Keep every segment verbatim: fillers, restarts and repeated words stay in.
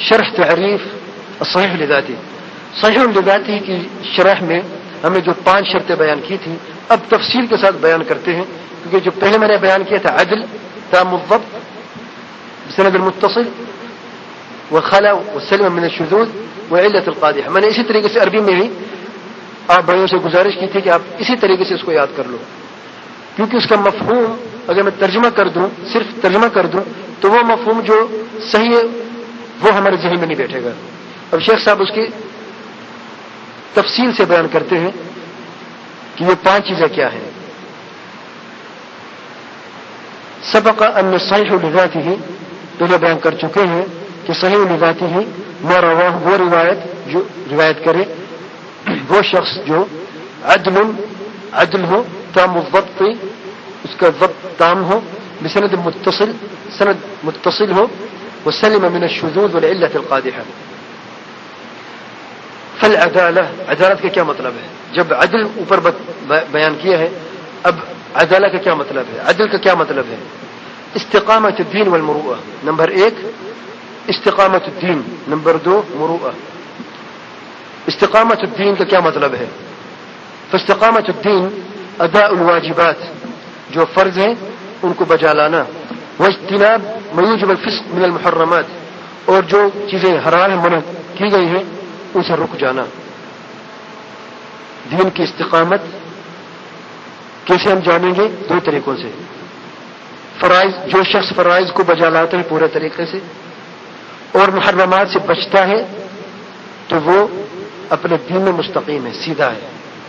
شرح تعریف الصحیح لذاتی. صحیح لذاتی کی شرح میں ہم نے جو پانچ شرطیں بیان کی تھیں اب تفصیل کے ساتھ بیان کرتے ہیں، کیونکہ جو پہلے میں نے بیان کیا تھا عدل تام الضبط بسند المتصل وخلا والسلم من الشذوذ وعلة القادحة. میں نے اسی طریقے سے عربی میں بھی آپ بھائیوں سے گزارش کی تھی کہ آپ اسی طریقے سے اس کو یاد کر لو، کیونکہ اس کا مفہوم اگر میں ترجمہ کر دوں، صرف ترجمہ کر دوں تو وہ مفہوم جو صحیح ہے وہ ہمارے ذہن میں نہیں بیٹھے گا. اب شیخ صاحب اس کی تفصیل سے بیان کرتے ہیں کہ یہ پانچ چیزیں کیا ہیں. سبق ان صحیح لذاته پہلے بیان کر چکے ہیں کہ صحیح لذاته ما رواہ وہ روایت جو روایت کرے وہ شخص جو عدل عدل ہو تام الضبط اس کا ضبط تام ہو بسند متصل سند متصل ہو وسلم من الشذوذ والعلة القادحة. فالعدالہ عدالت کا کیا مطلب ہے؟ جب عدل اوپر بیان کیا ہے اب عدالہ کا کیا مطلب ہے؟ عدل کا کیا مطلب ہے؟ استقامت الدین والمروءہ نمبر ایک استقامت الدین، نمبر دو مروءہ. استقامت الدین کا کیا مطلب ہے؟ فاستقامت الدین اداء الواجبات جو فرض ہیں ان کو بجا لانا، واجتناب ما یوجب الفسق من المحرمات اور جو چیزیں حرام منع کی گئی ہیں ان سے رک جانا. دین کی استقامت کیسے ہم جانیں گے؟ دو طریقوں سے. فرائض جو شخص فرائض کو بجا لاتا ہے پورے طریقے سے اور محرمات سے بچتا ہے تو وہ اپنے دین میں مستقیم ہے، سیدھا ہے.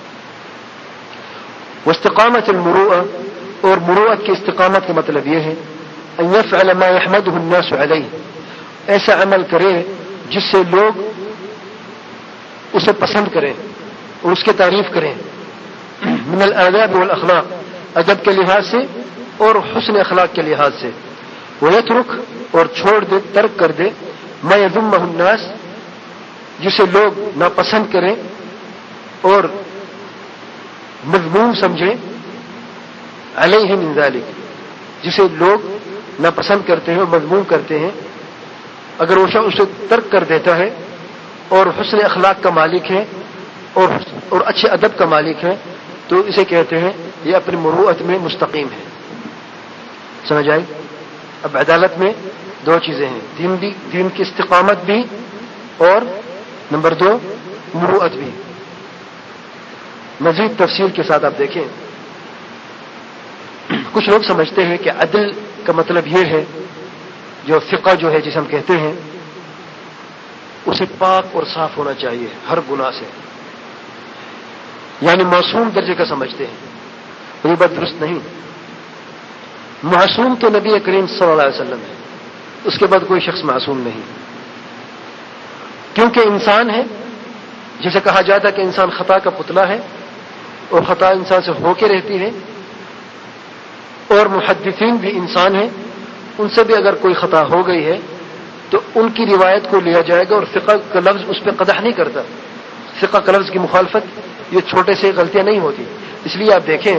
واستقامت المروءہ اور مروءت کی استقامت کا مطلب یہ ہے ان يفعل ما يحمده الناس علیہ، ایسا عمل کرے جس سے لوگ اسے پسند کریں اور اس کی تعریف کریں. من الآداب والاخلاق ادب کے لحاظ سے اور حسن اخلاق کے لحاظ سے. ويترک اور چھوڑ دے، ترک کر دے ما يذمه الناس جسے لوگ ناپسند کریں اور مذموم سمجھیں علیہ من ذلک جسے لوگ ناپسند کرتے ہیں اور مذموم کرتے ہیں. اگر وہ شخص اسے ترک کر دیتا ہے اور حسن اخلاق کا مالک ہے اور اور اچھے ادب کا مالک ہے تو اسے کہتے ہیں یہ اپنی مروءت میں مستقیم ہے. سمجھ آئی؟ اب عدالت میں دو چیزیں ہیں، دین بھی، دین کی استقامت بھی اور نمبر دو مروءت بھی. مزید تفصیل کے ساتھ آپ دیکھیں. کچھ لوگ سمجھتے ہیں کہ عدل کا مطلب یہ ہے جو فقہ جو ہے جسے ہم کہتے ہیں اسے پاک اور صاف ہونا چاہیے ہر گناہ سے، یعنی معصوم درجے کا سمجھتے ہیں. یہ بات درست نہیں. معصوم تو نبی کریم صلی اللہ علیہ وسلم ہے، اس کے بعد کوئی شخص معصوم نہیں، کیونکہ انسان ہے. جسے کہا جاتا ہے کہ انسان خطا کا پتلا ہے اور خطا انسان سے ہو کے رہتی ہے، اور محدثین بھی انسان ہیں، ان سے بھی اگر کوئی خطا ہو گئی ہے تو ان کی روایت کو لیا جائے گا اور فقہ کا لفظ اس پہ قدح نہیں کرتا. فقہ کا لفظ کی مخالفت یہ چھوٹے سے غلطیاں نہیں ہوتی. اس لیے آپ دیکھیں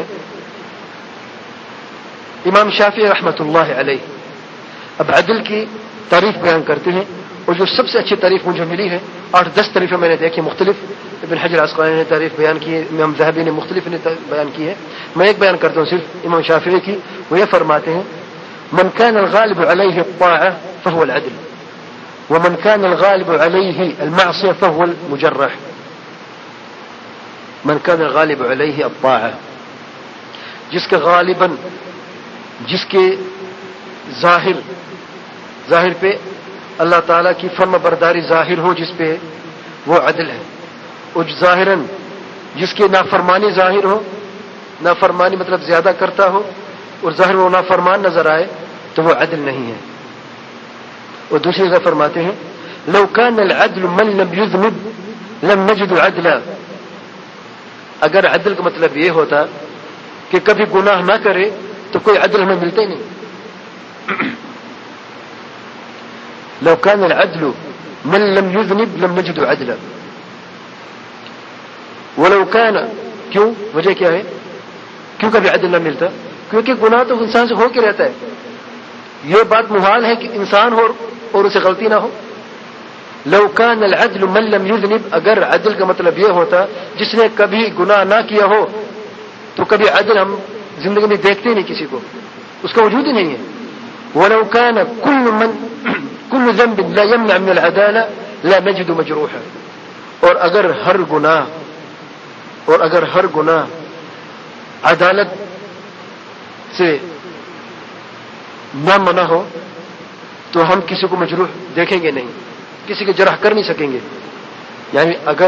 امام شافعی رحمۃ اللہ علیہ اب عدل کی تعریف بیان کرتے ہیں، اور جو سب سے اچھی تعریف مجھے ملی ہے، آٹھ دس تعریفیں میں نے دیکھی مختلف، ابن حجر عسقلانی نے تعریف بیان کی ہے، امام ذہبی نے مختلف نے بیان کی ہے. میں ایک بیان کرتا ہوں صرف امام شافعی کی. وہ یہ فرماتے ہیں من كان الغالب عليه الطاعة فهو العدل ومن كان الغالب عليه المعصية فهو المجرح. من كان الغالب عليه الطاعة جس کے غالباً جس کے ظاہر ظاہر پہ اللہ تعالیٰ کی فرما برداری ظاہر ہو جس پہ وہ عدل ہے، اور ظاہراً جس کی نافرمانی ظاہر ہو، نافرمانی مطلب زیادہ کرتا ہو اور ظاہر وہ نافرمان نظر آئے تو وہ عدل نہیں ہے. اور دوسری جگہ فرماتے ہیں لو كان العدل من لم يذنب لم نجد عدلا. اگر عدل کا مطلب یہ ہوتا کہ کبھی گناہ نہ کرے تو کوئی عدل ہمیں ملتا ہی نہیں. لو كان العدل من لم يذنب لم نجد عدلا. ولو كان کیوں؟ وجہ کیا ہے کیوں کبھی عدل نہ ملتا؟ کیونکہ گناہ تو انسان سے ہو کے رہتا ہے. یہ بات محال ہے کہ انسان ہو اور اسے غلطی نہ ہو. لو كان العدل من لم يذنب، اگر عدل کا مطلب یہ ہوتا جس نے کبھی گناہ نہ کیا ہو، تو کبھی عدل ہم زندگی میں دیکھتے ہی نہیں، کسی کو اس کا وجود ہی نہیں ہے. ولو كان كل من كل ذنب لا يمنع من العدالة لا نجد مجروحا، اور اگر ہر گناہ اور اگر ہر گناہ عدالت سے نہ منع ہو تو ہم کسی کو مجروح دیکھیں گے نہیں، کسی کے جرح کر نہیں سکیں گے. یعنی اگر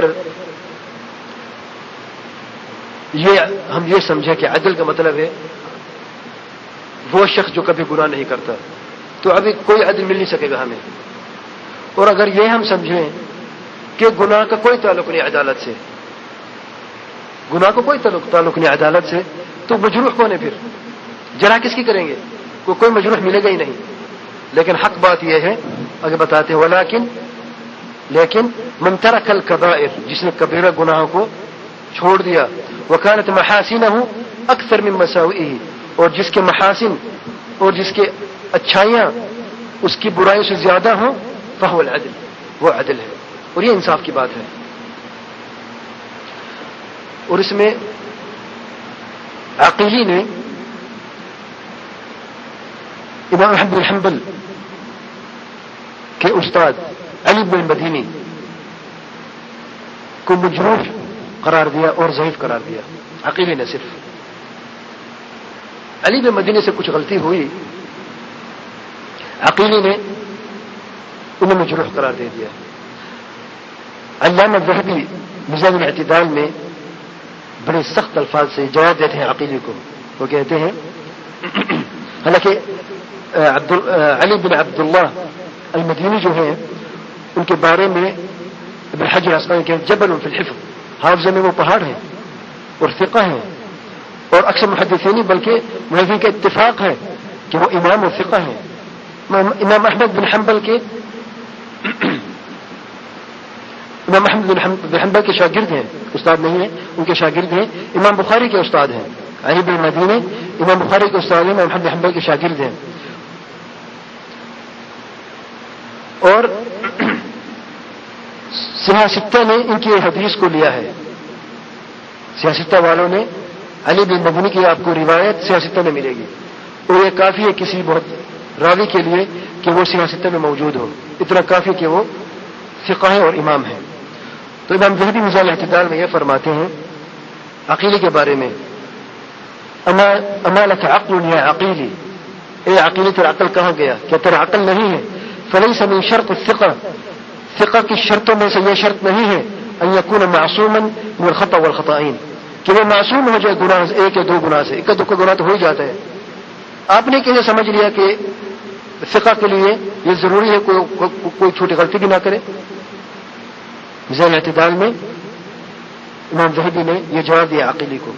یہ ہم یہ سمجھیں کہ عدل کا مطلب ہے وہ شخص جو کبھی گناہ نہیں کرتا، تو ابھی کوئی عدل مل نہیں سکے گا ہمیں. اور اگر یہ ہم سمجھیں کہ گناہ کا کوئی تعلق نہیں عدالت سے، گناہ کو کوئی تعلق نہیں عدالت سے، تو مجروح کون ہے؟ پھر جرح کس کی کریں گے؟ کو کوئی مجروح ملے گا ہی نہیں. لیکن حق بات یہ ہے، اگر بتاتے ہیں ولیکن لیکن من ترک الکبائر، جس نے کبیرہ گناہوں کو چھوڑ دیا، وکانت محاسنہ اکثر من مساوئہ، اور جس کے محاسن اور جس کے اچھائیاں اس کی برائیوں سے زیادہ ہوں، فہو العدل، وہ عدل ہے. اور یہ انصاف کی بات ہے. اور اس میں عقیلی نے امام احمد بن حنبل کے استاد علی بن مدینی کو مجروح قرار دیا اور ضعیف قرار دیا. عقیلی نے صرف علی بن مدینی سے کچھ غلطی ہوئی، عقیلی نے انہیں مجروح قرار دے دیا. علامہ ذہبی میزان الاعتدال میں بڑے سخت الفاظ سے جواب دیتے ہیں عقیلی کو. وہ کہتے ہیں، حالانکہ عبد علی بن عبداللہ المدینی جو ہیں ان کے بارے میں ابن حجر الاسقلانی کے جبل فی الحفظ، حافظ میں وہ پہاڑ ہیں اور ثقہ ہیں، اور اکثر محدثین بلکہ محدثین کا اتفاق ہے کہ وہ امام و ثقہ ہیں. امام احمد بن حنبل کے امام احمد بن حنبل کے شاگرد ہیں، استاد نہیں ہیں، ان کے شاگرد ہیں. امام بخاری کے استاد ہیں علی بن مدینی، امام بخاری کے استاد ہیں، امام احمد بن حنبل کے شاگرد ہیں. اور سیاستہ نے ان کی حدیث کو لیا ہے. سیاستہ والوں نے علی بن مدینی کی آپ کو روایت سیاستہ میں ملے گی، اور یہ کافی ہے کسی بہت راوی کے لیے کہ وہ سیاستہ میں موجود ہو، اتنا کافی کہ وہ ثقہ ہیں اور امام ہیں. تو امام ذہبی میزان الاعتدال میں یہ فرماتے ہیں عقیلی کے بارے میں، اما لک عقل یا عقیلی، اے عقیلی تیرا عقل کہاں گیا؟ کیا تیرا عقل نہیں ہے؟ فلیس من شرط الثقہ، ثقہ کی شرطوں میں سے یہ شرط نہیں ہے ان یکون معصوما من الخطأ والخطائین، کہ وہ معصوم ہو جائے گناہ ایک یا دو گناہ سے. ایک دو کا گناہ تو ہو ہی جاتا ہے. آپ نے کیسے سمجھ لیا کہ ثقہ کے لیے یہ ضروری ہے کوئی کو, کو, کوئی چھوٹی غلطی بھی نہ کرے؟ میزان الاعتدال میں امام ذہبی نے یہ جواب دیا عقیلی کو.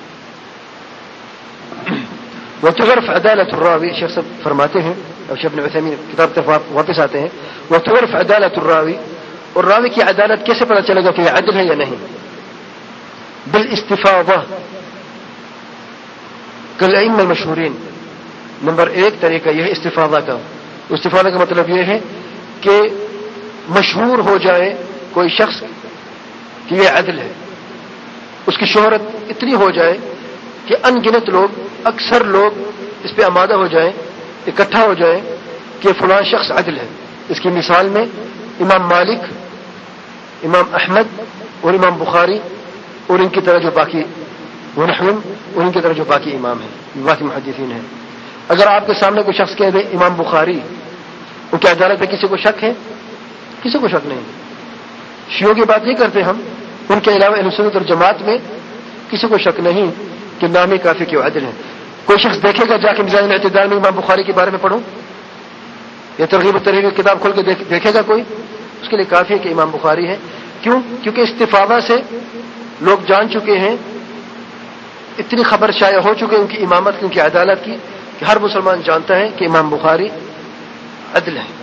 وتعرف عدالت الراوی، شیخ صاحب فرماتے ہیں اور شیخ ابن عثیمین کتاب تک واپس آتے ہیں، وتعرف عدالت الراوی، اور راوی کی عدالت کیسے پتہ چلے گا کہ یہ عدل ہے یا نہیں؟ بالاستفاضہ کالائمہ المشہورین. نمبر ایک طریقہ یہ ہے استفاضہ کا. استفاضہ کا مطلب یہ ہے کہ مشہور ہو جائے کوئی شخص کہ یہ عدل ہے، اس کی شہرت اتنی ہو جائے کہ ان گنت لوگ، اکثر لوگ اس پہ آمادہ ہو جائیں، اکٹھا ہو جائیں کہ فلاں شخص عدل ہے. اس کی مثال میں امام مالک، امام احمد اور امام بخاری اور ان کی طرح جو باقی ونحوم اور ان کی طرح جو باقی امام ہیں، باقی محدثین ہیں. اگر آپ کے سامنے کوئی شخص کہہ دے امام بخاری، ان کی عدالت پہ کسی کو شک ہے؟ کسی کو شک نہیں. شیعوں کی بات نہیں کرتے ہم، ان کے علاوہ اہل سنت اور جماعت میں کسی کو شک نہیں کہ نام کافی کے عدل ہیں. کوئی شخص دیکھے گا جا کے میزان الاعتدال میں امام بخاری کے بارے میں پڑھو، یا ترغیب و ترہیب کی کتاب کھول کے دیکھے گا کوئی؟ اس کے لیے کافی ہے کہ امام بخاری ہے. کیوں؟ کیونکہ استفاضہ سے لوگ جان چکے ہیں، اتنی خبر شائع ہو چکے ان کی امامت کی، ان کی عدالت کی، کہ ہر مسلمان جانتا ہے کہ امام بخاری عدل ہے.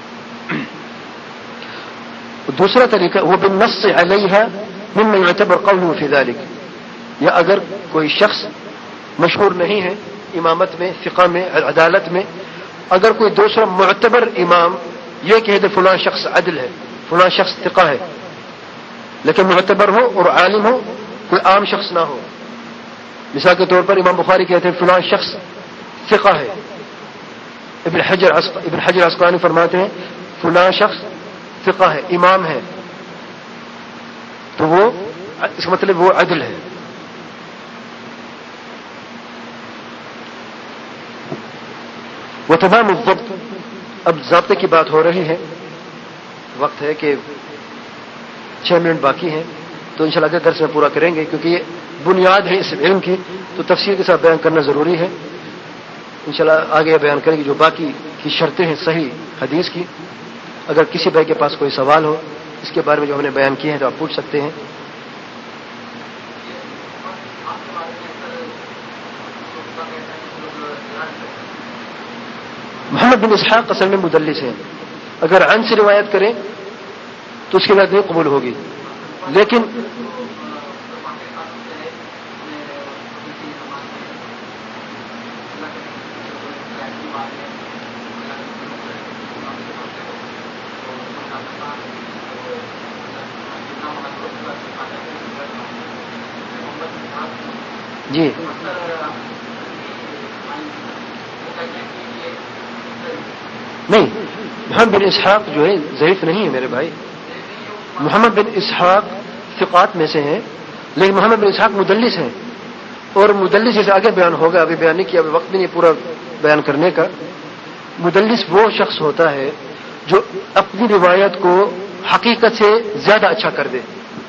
دوسرا طریقہ وہ بالنص علیہ مما يعتبر قوله في ذلك، یا اگر کوئی شخص مشہور نہیں ہے امامت میں، ثقہ میں، عدالت میں، اگر کوئی دوسرا معتبر امام یہ کہہ دے فلاں شخص عدل ہے، فلاں شخص ثقہ ہے، لیکن معتبر ہو اور عالم ہو، کوئی عام شخص نہ ہو. مثال کے طور پر امام بخاری کہتے ہیں فلاں شخص ثقہ ہے. ابن حجر ابن حجر عسقلانی فرماتے ہیں فلاں شخص ثقہ ہے، امام ہے، تو وہ اس کا مطلب وہ عدل ہے. وہ تمام الضبط. اب ضابطے کی بات ہو رہی ہے، وقت ہے کہ چھ منٹ باقی ہیں، تو انشاءاللہ اگلے درس میں پورا کریں گے، کیونکہ یہ بنیاد ہے اس علم کی، تو تفصیل کے ساتھ بیان کرنا ضروری ہے. انشاءاللہ آگے بیان کریں گے جو باقی کی شرطیں ہیں صحیح حدیث کی. اگر کسی بھائی کے پاس کوئی سوال ہو اس کے بارے میں جو ہم نے بیان کیے ہیں تو آپ پوچھ سکتے ہیں. محمد بن اسحاق اصل میں مدلس ہیں، اگر عن سے روایت کریں تو اس کی روایت نہیں قبول ہوگی. لیکن جی نہیں، محمد بن اسحاق جو ہے ضعیف نہیں ہے میرے بھائی. محمد بن اسحاق ثقات میں سے ہیں، لیکن محمد بن اسحاق مدلس ہیں، اور مدلس جیسے آگے بیان ہوگا، ابھی بیان نہیں کیا، ابھی وقت بھی نہیں پورا بیان کرنے کا. مدلس وہ شخص ہوتا ہے جو اپنی روایت کو حقیقت سے زیادہ اچھا کر دے،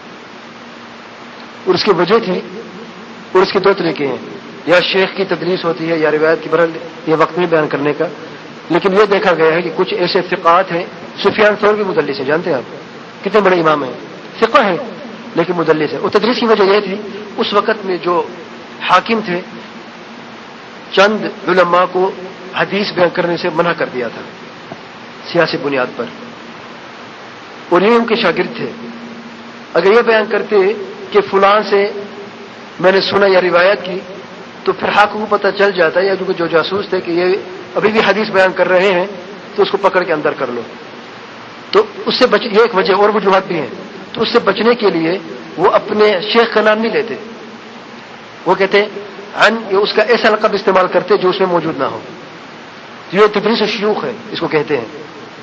اور اس کی وجہ تھی، اور اس کے دو طریقے ہیں، یا شیخ کی تدلیس ہوتی ہے یا روایت کی. برحال یہ وقت نہیں بیان کرنے کا، لیکن یہ دیکھا گیا ہے کہ کچھ ایسے ثقات ہیں. سفیان ثوری بھی مدلس ہیں، جانتے ہیں آپ، کتنے بڑے امام ہیں، ثقہ ہیں لیکن مدلس ہے. اور تدلیس کی وجہ یہ تھی اس وقت میں جو حاکم تھے چند علماء کو حدیث بیان کرنے سے منع کر دیا تھا سیاسی بنیاد پر، اور یہ ان کے شاگرد تھے. اگر یہ بیان کرتے کہ فلاں سے میں نے سنا یا روایت کی تو پھر حاکم کو پتہ چل جاتا ہے، یا جو جاسوس تھے کہ یہ ابھی بھی حدیث بیان کر رہے ہیں تو اس کو پکڑ کے اندر کر لو. تو اس سے بچ یہ ایک وجہ اور وجوہات بھی ہیں. تو اس سے بچنے کے لیے وہ اپنے شیخ کا نام نہیں لیتے، وہ کہتے عن، یہ اس کا ایسا لقب استعمال کرتے جو اس میں موجود نہ ہو. تو یہ تدریس الشیوخ ہے، اس کو کہتے ہیں.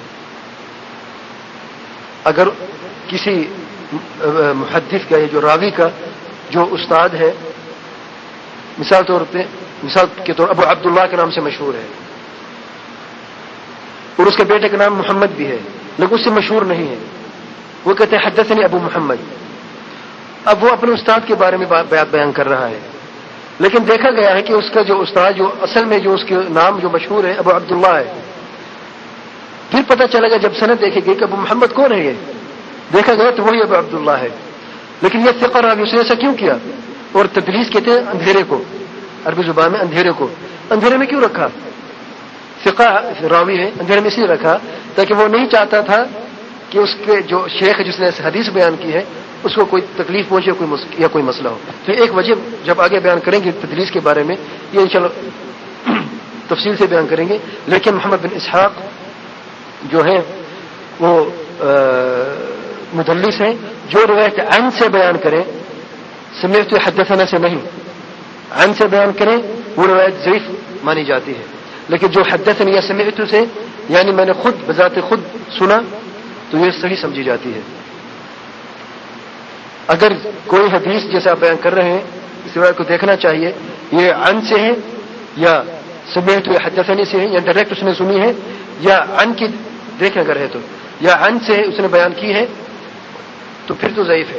اگر کسی محدث کا یا جو راوی کا جو استاد ہے، مثال طور پہ مثال کے طور ابو عبداللہ کے نام سے مشہور ہے، اور اس کے بیٹے کا نام محمد بھی ہے لیکن اس سے مشہور نہیں ہے، وہ کہتے ہیں حدثنی ابو محمد. اب وہ اپنے استاد کے بارے میں بات بیان کر رہا ہے، لیکن دیکھا گیا ہے کہ اس کا جو استاد جو اصل میں جو اس کے نام جو مشہور ہے ابو عبداللہ ہے. پھر پتہ چلے گا جب سند دیکھے گی کہ ابو محمد کون ہے، یہ دیکھا گیا تو وہی ابو عبداللہ ہے. لیکن یہ ثقہ راوی، اس نے ایسا کیوں کیا؟ اور تدلیس کہتے ہیں اندھیرے کو، عربی زبان میں اندھیرے کو. اندھیرے میں کیوں رکھا؟ ثقہ راوی ہے، اندھیرے میں اس لیے رکھا تاکہ وہ نہیں چاہتا تھا کہ اس کے جو شیخ جس نے حدیث بیان کی ہے اس کو کوئی تکلیف پہنچے کوئی یا کوئی مسئلہ ہو. تو ایک وجہ جب آگے بیان کریں گے تدلیس کے بارے میں، یہ انشاءاللہ تفصیل سے بیان کریں گے. لیکن محمد بن اسحاق جو ہیں وہ مدلس ہیں، جو روایت عن سے بیان کریں، سمعت حدثنا سے نہیں، عن سے بیان کریں وہ روایت ضعیف مانی جاتی ہے. لیکن جو حدثنی یا سمعت سے یعنی میں نے خود بذات خود سنا تو یہ صحیح سمجھی جاتی ہے. اگر کوئی حدیث جیسے آپ بیان کر رہے ہیں اس روایت کو دیکھنا چاہیے یہ عن سے ہے یا سمعت یا حدثنی سے ہے، یا ڈائریکٹ اس نے سنی ہے، یا عن کی دیکھیں اگر ہے تو، یا عن سے اس نے بیان کی ہے تو پھر تو ضعیف ہے.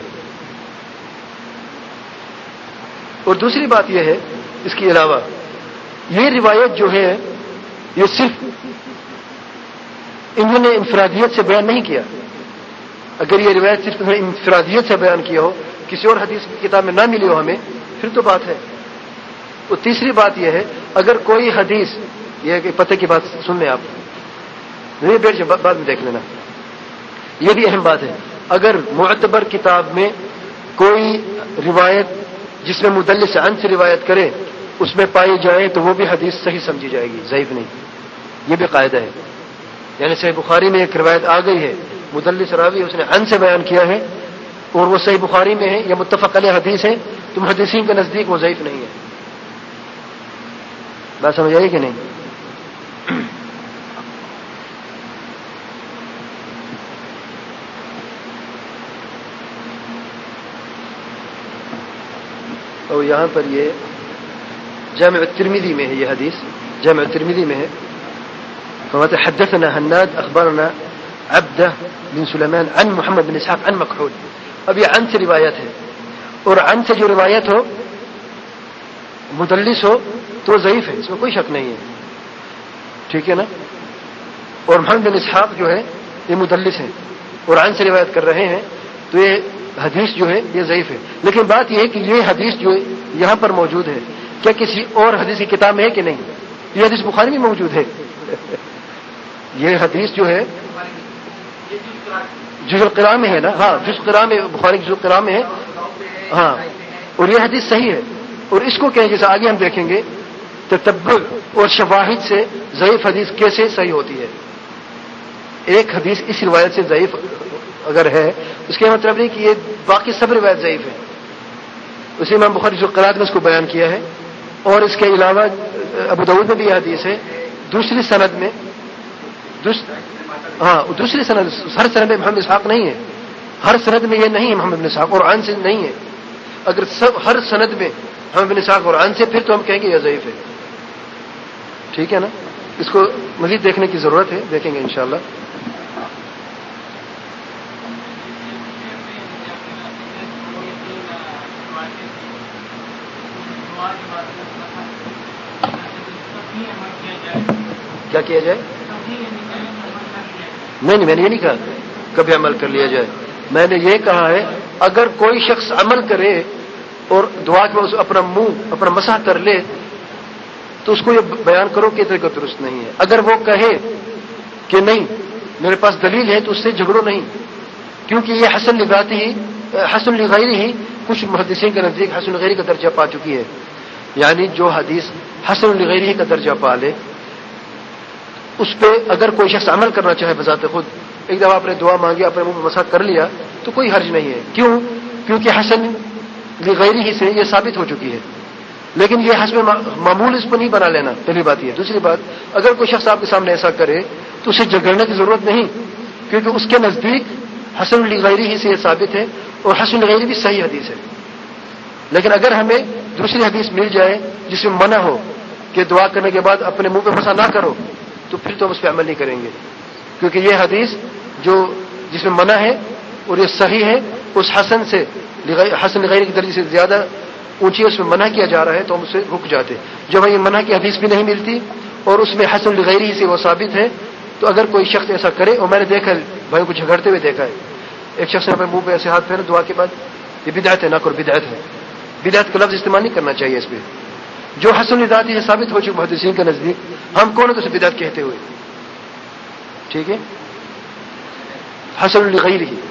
اور دوسری بات یہ ہے اس کے علاوہ یہ روایت جو ہے یہ صرف انہوں نے انفرادیت سے بیان نہیں کیا. اگر یہ روایت صرف انہوں نے انفرادیت سے بیان کیا ہو، کسی اور حدیث کی کتاب میں نہ ملی ہو ہمیں، پھر تو بات ہے. اور تیسری بات یہ ہے اگر کوئی حدیث، یہ کہ پتہ کی بات سن لیں آپ، نہیں بیٹھ جائیں بعد میں دیکھ لینا، یہ بھی اہم بات ہے. اگر معتبر کتاب میں کوئی روایت جس میں مدلس عن سے روایت کرے اس میں پائی جائے تو وہ بھی حدیث صحیح سمجھی جائے گی، ضعیف نہیں. یہ بھی قاعدہ ہے. یعنی صحیح بخاری میں ایک روایت آ گئی ہے مدلس راوی اس نے عن سے بیان کیا ہے اور وہ صحیح بخاری میں ہے یا متفق علیہ حدیث ہے تو محدثین کے نزدیک وہ ضعیف نہیں ہے. بات سمجھ آئی کہ نہیں؟ اور یہاں پر یہ جامع الترمذی میں ہے یہ حدیث، جامع الترمذی میں ہے. فرماتے حدثنا حناد اخبرنا عبدہ بن سلیمان عن محمد بن اسحاق عن مکحول. اب یہ عن سے روایت ہے، اور عن سے جو روایت ہو مدلس ہو تو ضعیف ہے، اس میں کوئی شک نہیں ہے. ٹھیک ہے نا؟ اور محمد بن اسحاق جو ہے یہ مدلس ہیں اور عن سے روایت کر رہے ہیں تو یہ حدیث جو ہے یہ ضعیف ہے. لیکن بات یہ ہے کہ یہ حدیث جو یہاں پر موجود ہے کیا کسی اور حدیث کی کتاب میں ہے کہ نہیں؟ یہ حدیث بخاری میں موجود ہے. یہ حدیث جو ہے جز القراء میں ہے نا. ہاں جز القراء میں، بخاری جز القراء میں ہے. ہاں اور یہ حدیث صحیح ہے. اور اس کو کہیں جیسے آگے ہم دیکھیں گے تتبع اور شواہد سے ضعیف حدیث کیسے صحیح ہوتی ہے. ایک حدیث اس روایت سے ضعیف اگر ہے اس کا مطلب نہیں کہ یہ باقی سب روایت ضعیف ہے. اسی امام بخاری جو قرات میں اس کو بیان کیا ہے. اور اس کے علاوہ ابو داؤد میں بھی یہ حدیث ہے دوسری سند میں. ہاں دوسری سند، ہر سند میں محمد اسحاق نہیں ہے، ہر سند میں یہ نہیں ہے محمد بن اسحاق اور عن سے نہیں ہے. اگر سب ہر سند میں محمد بن اسحاق اور عن سے پھر تو ہم کہیں گے یہ ضعیف ہے. ٹھیک ہے نا؟ اس کو مزید دیکھنے کی ضرورت ہے، دیکھیں گے انشاءاللہ. کیا کیا جائے؟ نہیں نہیں میں نے یہ نہیں کہا کبھی عمل کر لیا جائے. میں نے یہ کہا ہے اگر کوئی شخص عمل کرے اور دعا کے بعد اپنا منہ اپنا مسح کر لے تو اس کو یہ بیان کرو کہ طریقہ درست نہیں ہے. اگر وہ کہے کہ نہیں میرے پاس دلیل ہے تو اس سے جھگڑو نہیں، کیونکہ یہ حسن لغاتی ہی حسن لغیری ہی کچھ محدثین کے نزدیک حسن لغیری کا درجہ پا چکی ہے. یعنی جو حدیث حسن لغیری کا درجہ پا لے اس پہ اگر کوئی شخص عمل کرنا چاہے بذات خود، ایک دفعہ آپ نے دعا مانگی اپنے منہ پہ مسح کر لیا تو کوئی حرج نہیں ہے. کیوں؟ کیونکہ حسن لغیری ہی سے یہ ثابت ہو چکی ہے. لیکن یہ حسب معمول اس کو نہیں بنا لینا، پہلی بات یہ. دوسری بات اگر کوئی شخص آپ کے سامنے ایسا کرے تو اسے جھگڑنے کی ضرورت نہیں، کیونکہ اس کے نزدیک حسن لغیری ہی سے یہ ثابت ہے اور حسن لغیری بھی صحیح حدیث ہے. لیکن اگر ہمیں دوسری حدیث مل جائے جس میں منع ہو کہ دعا کرنے کے بعد اپنے منہ پہ مسح نہ کرو تو پھر تو ہم اس پہ عمل نہیں کریں گے، کیونکہ یہ حدیث جو جس میں منع ہے اور یہ صحیح ہے اس حسن سے حسن لغیری کی درجے سے زیادہ اونچی اس میں منع کیا جا رہا ہے تو ہم اسے رک جاتے. جب یہ منع کی حدیث بھی نہیں ملتی اور اس میں حسن لغیری سے وہ ثابت ہے تو اگر کوئی شخص ایسا کرے، اور میں نے دیکھا بھائیوں کو جھگڑتے ہوئے دیکھا ہے، ایک شخص نے اپنے منہ پہ ایسے ہاتھ پھیرا دعا کے بعد، یہ بدعت ہے، نہ کرو بدعت ہے. بدعت کا لفظ استعمال نہیں کرنا چاہیے اس پہ. جو حسن لذاتی سے ثابت ہو چکے محدثین کے نزدیک، ہم کون ہیں تو اسے بدعت کہتے ہوئے. ٹھیک ہے؟ حسن لغیری ہی.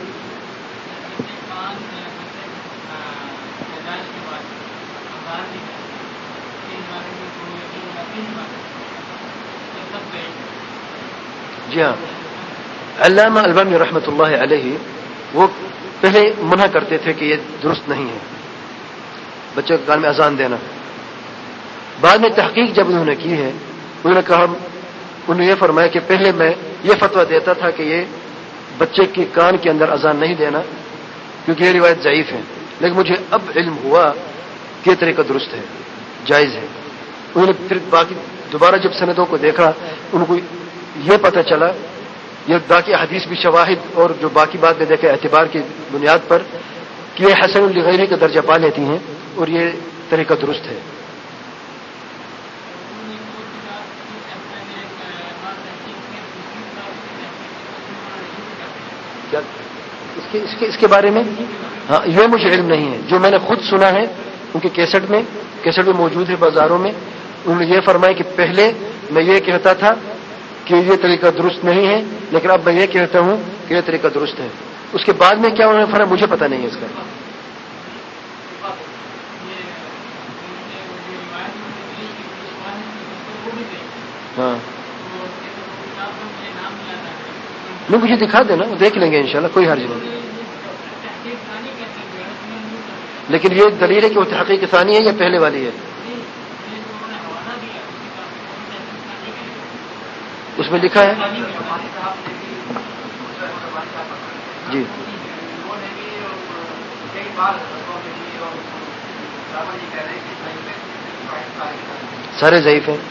جی ہاں، علامہ البانی رحمۃ اللہ علیہ وہ پہلے منع کرتے تھے کہ یہ درست نہیں ہے بچوں کے کان میں اذان دینا. بعد میں تحقیق جب انہوں نے کی ہے انہوں نے کہا، انہوں نے یہ فرمایا کہ پہلے میں یہ فتویٰ دیتا تھا کہ یہ بچے کے کان کے اندر اذان نہیں دینا کیونکہ یہ روایت ضعیف ہے، لیکن مجھے اب علم ہوا کہ یہ طریقہ درست ہے، جائز ہے. انہوں نے پھر باقی دوبارہ جب سندوں کو دیکھا ان کو یہ پتہ چلا، یہ باقی حدیث بھی شواہد اور جو باقی بات میں دیکھے اعتبار کی بنیاد پر کہ یہ حسن لغیری کا درجہ پا لیتی ہیں اور یہ طریقہ درست ہے. کیا اس کے اس کے اس کے بارے میں؟ ہاں یہ مجھے علم نہیں ہے. جو میں نے خود سنا ہے ان کے کیسٹ میں کیسٹ میں موجود ہے بازاروں میں، انہوں نے یہ فرمایا کہ پہلے میں یہ کہتا تھا کہ یہ طریقہ درست نہیں ہے لیکن اب میں یہ کہتا ہوں کہ یہ طریقہ درست ہے. اس کے بعد میں کیا انہوں نے فرمایا مجھے پتہ نہیں ہے اس کا. ہاں نہیں مجھے دکھا دینا، دیکھ لیں گے انشاءاللہ، کوئی حرج نہیں. لیکن یہ دلیل ہے کہ وہ تحقیق ثانی ہے یا پہلے والی ہے؟ اس میں لکھا ہے جی سارے ضعیف ہیں.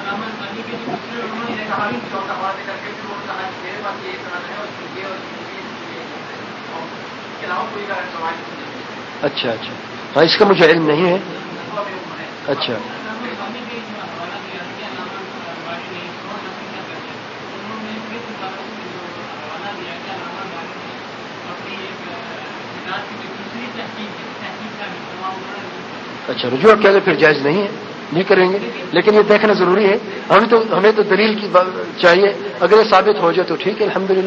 اچھا اچھا ہاں اس کا مجھے علم نہیں ہے. اچھا اچھا رجوع کیا پھر جائز نہیں ہے، نہیں کریں گے، لیکن یہ دیکھنا ضروری ہے. ہمیں تو ہمیں تو دلیل کی چاہیے، اگر یہ ثابت ہو جائے تو ٹھیک ہے الحمدللہ.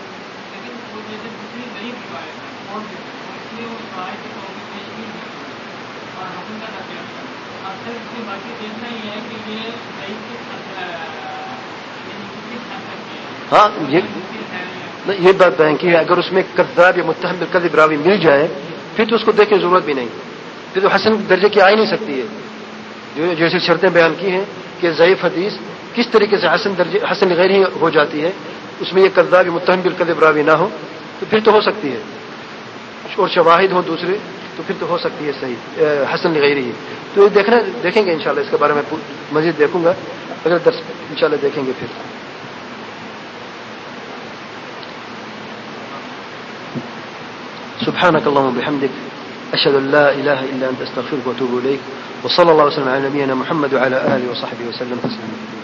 ہاں یہ یہ بات ہے کہ اگر اس میں کذاب یا متہم بالکذب راوی مل جائے پھر تو اس کو دیکھنے کی ضرورت بھی نہیں، پھر تو حسن درجے کی آ ہی نہیں سکتی ہے. جو جیسے شرطیں بیان کی ہیں کہ ضعیف حدیث کس طریقے سے حسن درجے حسن غیر ہی ہو جاتی ہے، اس میں یہ کذاب یا متہم بالکذب راوی نہ ہو تو پھر تو ہو سکتی ہے، اور شواہد ہوں دوسرے تو پھر تو ہو سکتی ہے صحیح حسن غیری ہی. تو یہ دیکھنا دیکھیں گے انشاءاللہ، اس کے بارے میں مزید دیکھوں گا اگر درس انشاءاللہ دیکھیں گے. پھر سبحانك اللهم وبحمدك أشهد أن لا إله إلا أنت أستغفرك وأتوب إليك وصلى الله وسلم على نبينا محمد وعلى آله وصحبه وسلم تسليما.